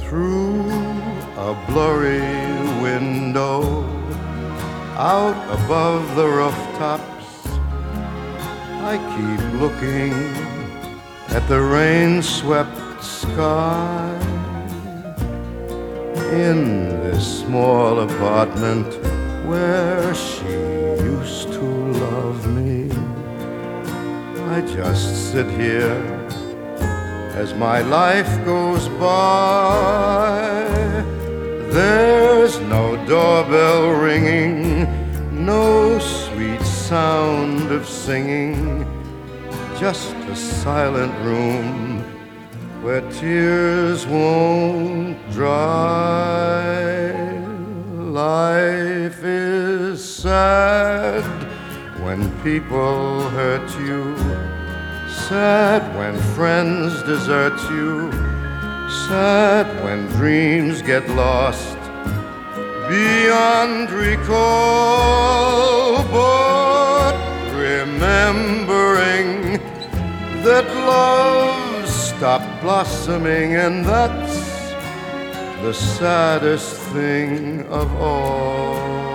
through a blurry window, out above the rooftops, I keep looking at the rain-swept sky. In this small apartment where she used to love me, I just sit here as my life goes by. There's no doorbell ringing, no sweet sound of singing, just a silent room where tears won't dry. Life is sad when people hurt you, sad when friends desert you, sad when dreams get lost beyond recall. But remembering that love stopped blossoming, and that's the saddest thing of all.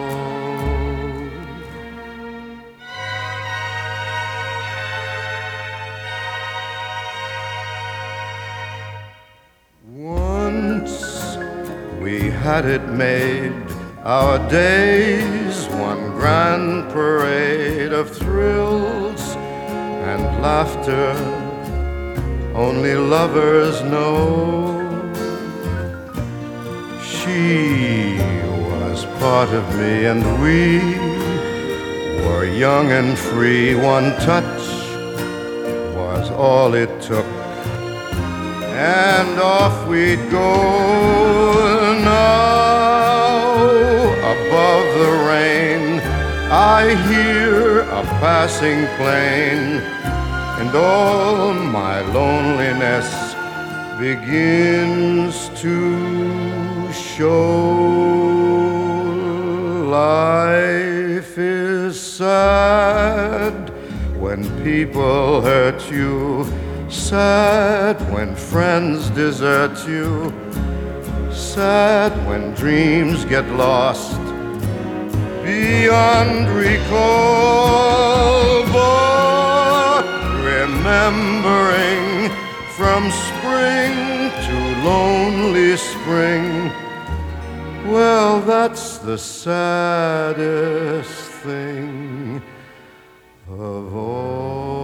Once we had it made, our days one grand parade of thrills and laughter only lovers know. She was part of me and we were young and free. One touch was all it took, and off we'd go. Now above the rain I hear a passing plane, and all my loneliness begins to show. Life is sad when people hurt you, sad when friends desert you, sad when dreams get lost beyond recall. But remembering from spring to lonely spring, well, that's the saddest thing of all.